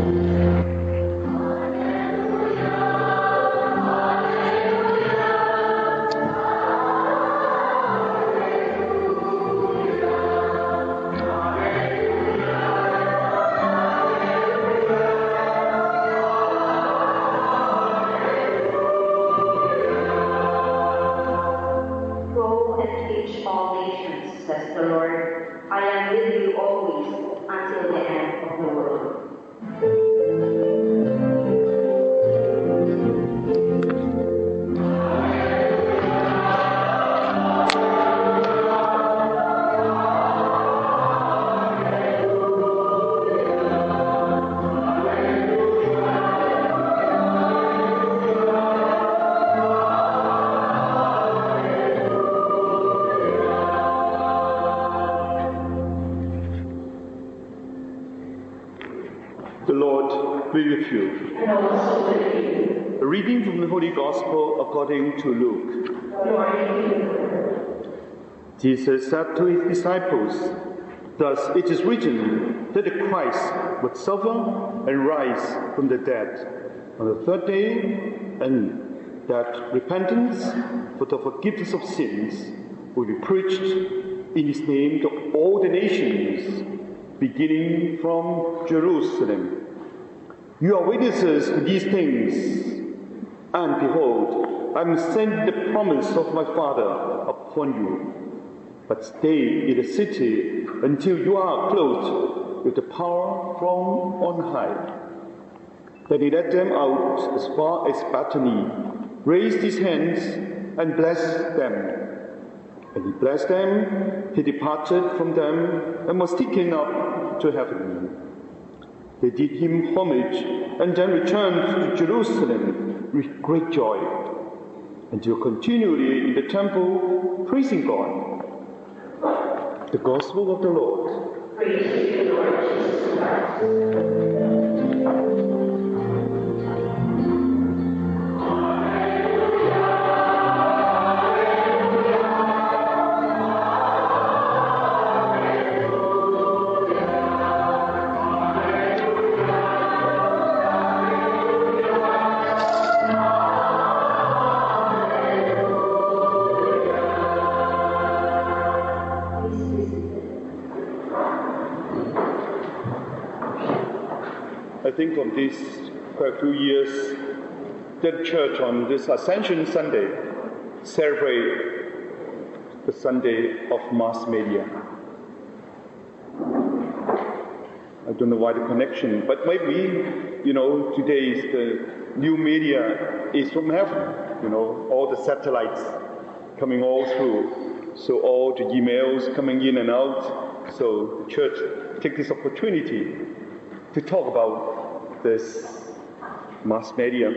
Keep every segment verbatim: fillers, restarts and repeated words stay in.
According to Luke. Jesus said to his disciples, "Thus it is written that the Christ would suffer and rise from the dead on the third day, and that repentance for the forgiveness of sins will be preached in his name to all the nations, beginning from Jerusalem. You are witnesses to these things, and behold, I am sending the promise of my Father upon you. But stay in the city until you are clothed with the power from on high." Then he led them out as far as Bethany, raised his hands and blessed them. And he blessed them, he departed from them and was taken up to heaven. They did him homage and then returned to Jerusalem with great joy, and were continually in the temple praising God. The Gospel of the Lord. Praise to you, Lord Jesus Christ. I think of this quite a few years, the church on this Ascension Sunday celebrate the Sunday of mass media. I don't know why the connection, but maybe, you know, today is the new media is from heaven, you know, all the satellites coming all through. So all the emails coming in and out. So the church take this opportunity to talk about this mass media.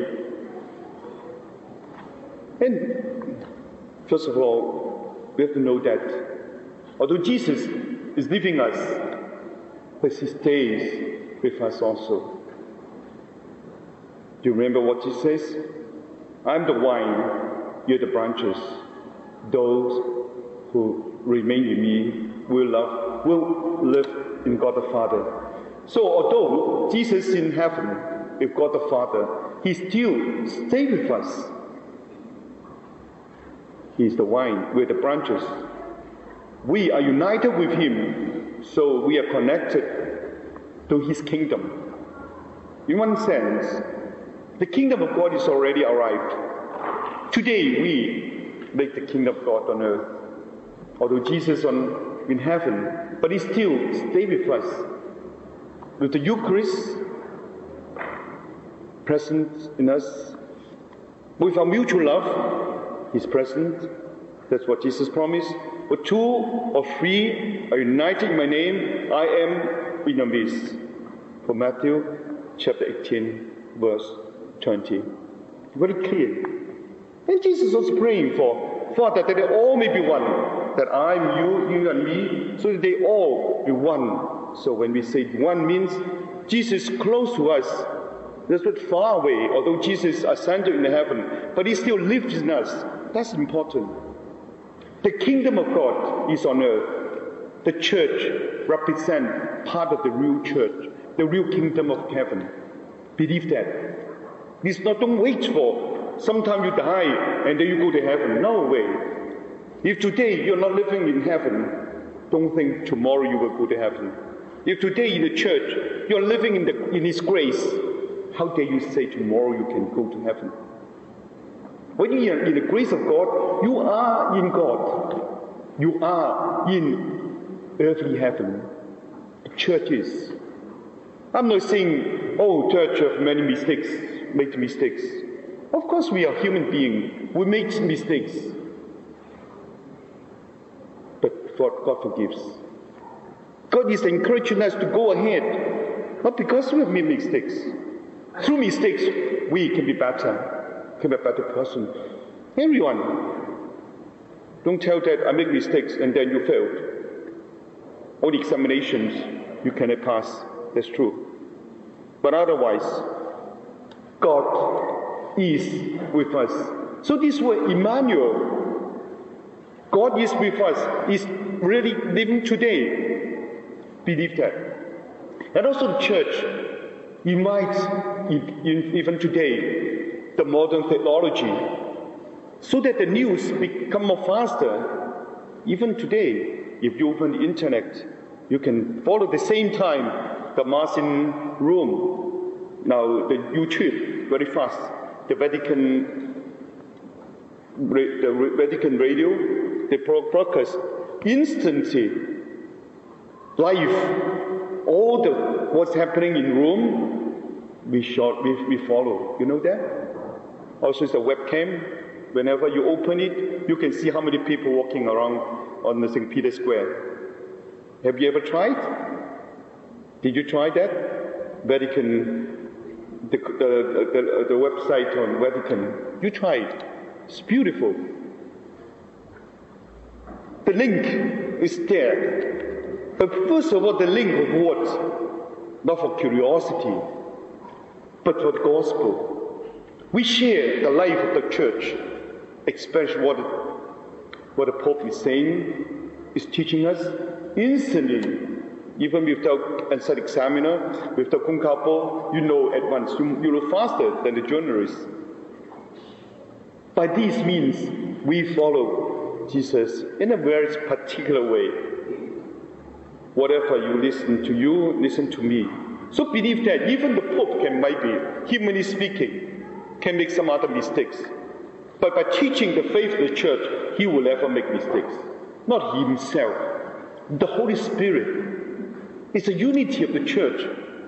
And first of all, we have to know that although Jesus is leaving us, but he stays with us also. Do you remember what he says? "I'm the vine, you're the branches. Those who remain in me will love, will live in God the Father." So although Jesus is in heaven with God the Father, he still stays with us. He is the vine, we're the branches. We are united with him, so we are connected to his kingdom. In one sense, the kingdom of God is already arrived. Today we make the kingdom of God on earth. Although Jesus on in heaven, but he still stays with us. With the Eucharist present in us, with our mutual love, he's present. That's what Jesus promised. "For two or three are united in my name, I am in your midst." For Matthew chapter eighteen, verse twenty. Very clear. And Jesus was praying for, Father, that they all may be one. That I am you, you and me, so that they all be one. So when we say one means Jesus is close to us. That's not far away, although Jesus ascended in heaven, but he still lives in us. That's important. The kingdom of God is on earth. The church represents part of the real church. the real kingdom of heaven. Believe that. It's not, don't wait for sometime you die and then you go to heaven. No way. If today you're not living in heaven, don't think tomorrow you will go to heaven. If today in the church you're living in, the, in His grace, how dare you say tomorrow you can go to heaven? When you are in the grace of God, you are in God. You are in earthly heaven. The church is. I'm not saying, oh, church have many mistakes, make mistakes. Of course we are human beings. We make mistakes. But God forgives. God is encouraging us to go ahead. Not because we have made mistakes. Through mistakes, we can be better. Can be a better person. Everyone. Don't tell that I make mistakes and then you failed. All the examinations you cannot pass. That's true. But otherwise, God is with us. So this word Emmanuel, God is with us, is really living today. Believe that. And also the church invites, even today, the modern technology, so that the news become more faster. Even today, if you open the internet, you can follow the same time the Mass in Rome. Now the YouTube very fast. The Vatican, the Vatican radio, they broadcast instantly, live. All the what's happening in Rome, we short, we, we follow. You know that? Also, it's a webcam. Whenever you open it, you can see how many people walking around on the Saint Peter Square. Have you ever tried? Did you try that? Vatican, the, the, the, the website on Vatican. You tried. It's beautiful. The link is there. But first of all, the link of what? Not for curiosity, but for the gospel. We share the life of the church, especially what, what the Pope is saying, is teaching us instantly. Even without an examiner, with the Kungkapo, you know at once. You, you know faster than the journalists. By these means, we follow Jesus in a very particular way. Whatever you listen to you, listen to me. So believe that even the Pope can, might be, humanly speaking, can make some other mistakes. But by teaching the faith of the church, he will never make mistakes. Not himself. The Holy Spirit. It's a unity of the church.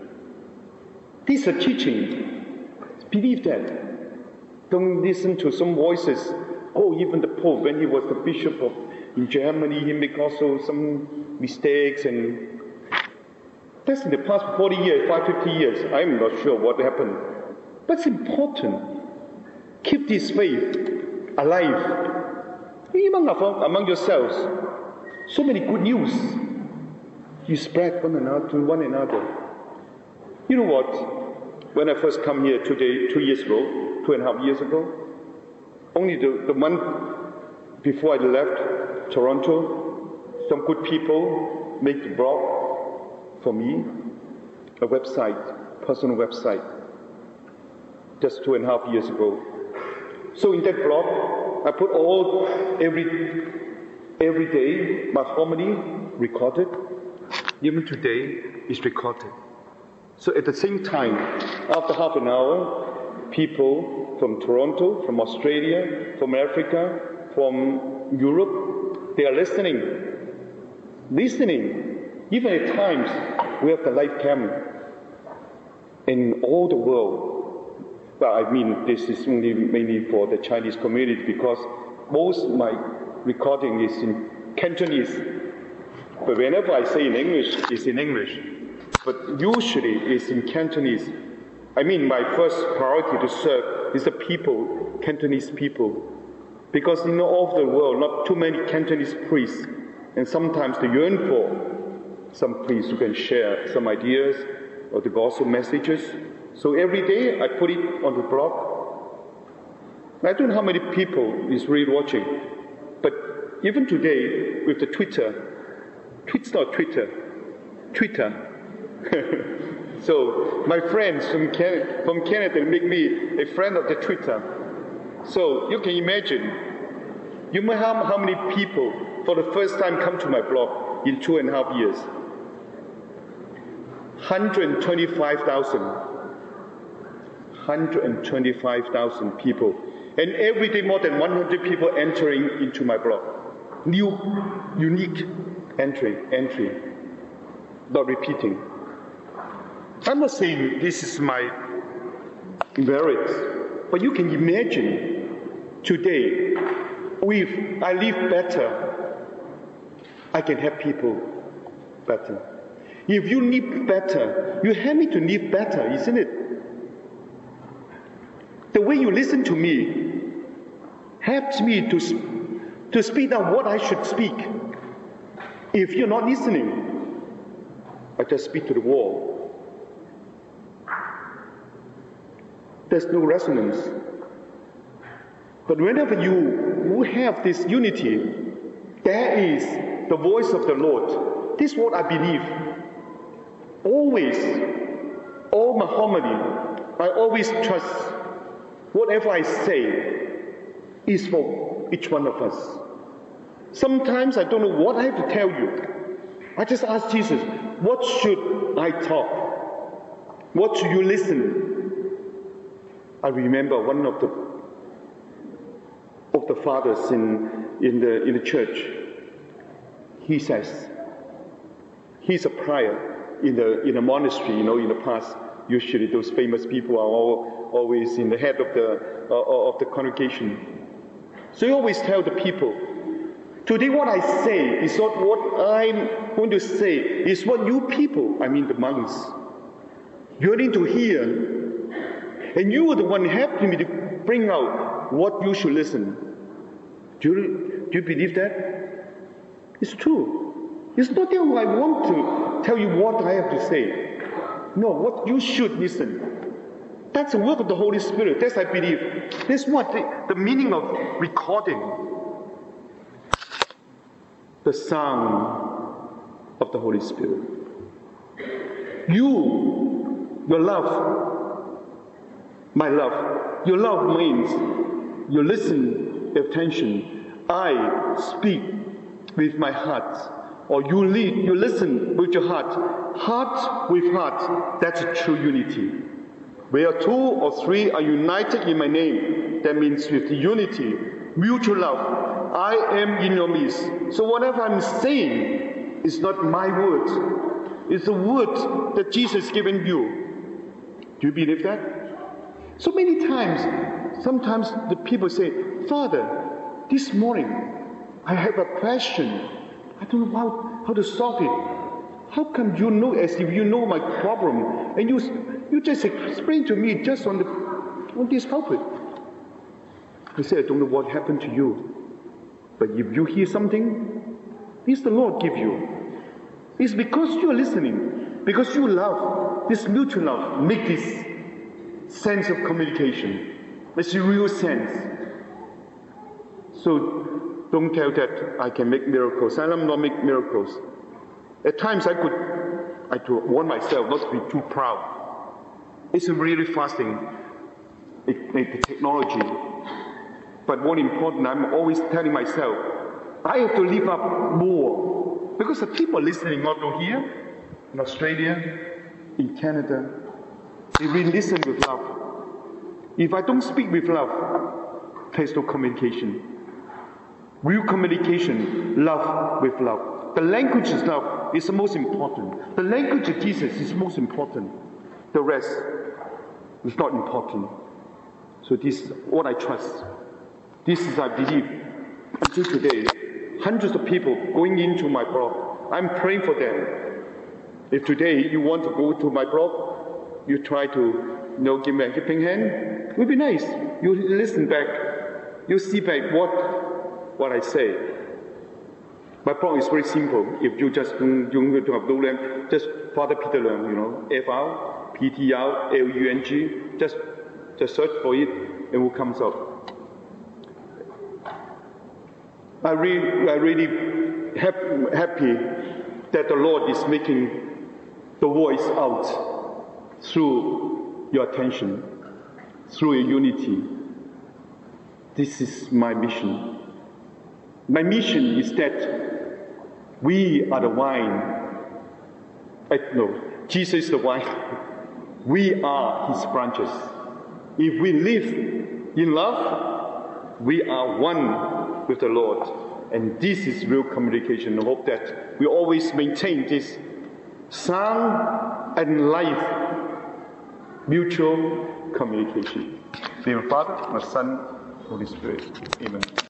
These are teaching. Believe that. Don't listen to some voices. Oh, even the Pope, when he was the bishop of in Germany, he made also some mistakes, and that's in the past forty years, five, fifty years. I'm not sure what happened. But it's important. Keep this faith alive. Even among yourselves. So many good news. You spread one another to one another. You know what? When I first come here today, two years ago, two and a half years ago, only the, the month before I left Toronto, some good people made the blog for me, a website, personal website, just two and a half years ago. So in that blog, I put all, every, every day, my homily recorded. Even today, it's recorded. So at the same time, after half an hour, people from Toronto, from Australia, from Africa, from Europe, they are listening. Listening. Even at times, we have the live cam in all the world. Well, I mean, this is only mainly for the Chinese community because most of my recording is in Cantonese. But whenever I say in English, it's in English. But usually it's in Cantonese. I mean, my first priority to serve is the people, Cantonese people. Because in all of the world, not too many Cantonese priests. And sometimes they yearn for some priests who can share some ideas or the gospel messages. So every day I put it on the blog. I don't know how many people is really watching. But even today, with the Twitter, It's not Twitter. Twitter. So my friends from Canada, from Canada make me a friend of the Twitter. So you can imagine, you know how, how many people for the first time come to my blog in two and a half years? one hundred twenty-five thousand. one hundred twenty-five thousand people. And every day more than one hundred people entering into my blog. New, unique entry, entry. Not repeating. I'm not saying this is my merit, but you can imagine today, if I live better, I can help people better. If you live better, you help me to live better, isn't it? The way you listen to me helps me to, to speak out what I should speak. If you're not listening, I just speak to the wall. There's no resonance. But whenever you have this unity, there is the voice of the Lord. This is what I believe. Always, all my homily, I always trust whatever I say is for each one of us. Sometimes I don't know what I have to tell you. I just ask Jesus, what should I talk? What should you listen? I remember one of the of the fathers in in the in the church. He says, he's a prior in the in a monastery. You know, in the past, usually those famous people are all, always in the head of the uh, of the congregation. So he always tell the people, today what I say is not what I'm going to say. It's what you people, I mean the monks, you need to hear. And you are the one helping me to bring out what you should listen. Do you, do you believe that? It's true. It's not that I want to tell you what I have to say. No, what you should listen. That's the work of the Holy Spirit. That's I believe. That's what the, the meaning of recording. The sound of the Holy Spirit. You, your love, my love, your love means you listen attention. I speak with my heart, or you lead, you listen with your heart. Heart with heart, that's a true unity. Where two or three are united in my name, that means with unity, mutual love. I am in your midst. So whatever I'm saying is not my words. It's the word that Jesus has given you. Do you believe that? So many times, sometimes the people say, Father, this morning I have a question. I don't know how, how to solve it. How come you know as if you know my problem and you you just explain to me just on the on this pulpit? I say, I don't know what happened to you. But if you hear something, it's the Lord give you. It's because you are listening, because you love, this mutual love, make this sense of communication. It's a real sense. So don't tell that I can make miracles. I am not make miracles. At times I could, I could warn myself not to be too proud. It's a really fasting, it, it, the technology. But more important, I'm always telling myself, I have to live up more. Because the people listening not only here, in Australia, in Canada, they really listen with love. If I don't speak with love, there's no communication. Real communication, love with love. The language is love is the most important. The language of Jesus is most important. The rest is not important. So this is what I trust. This is, I believe, until today, hundreds of people going into my blog. I'm praying for them. If today you want to go to my blog, you try to, you know, give me a helping hand, it would be nice. You listen back. You see back what, what I say. My blog is very simple. If you just don't, you don't have no name, just Father Peter Leung, you know, F R P T R L U N G. Just, just search for it, and it will come up. I really, I really happy that the Lord is making the voice out. through your attention, through your unity. This is my mission. My mission is that we are the vine. I, no, Jesus is the vine. We are his branches. If we live in love, we are one with the Lord. And this is real communication. I hope that we always maintain this sound and life mutual communication. In the name of the Father, and the Son, Holy Spirit. Amen.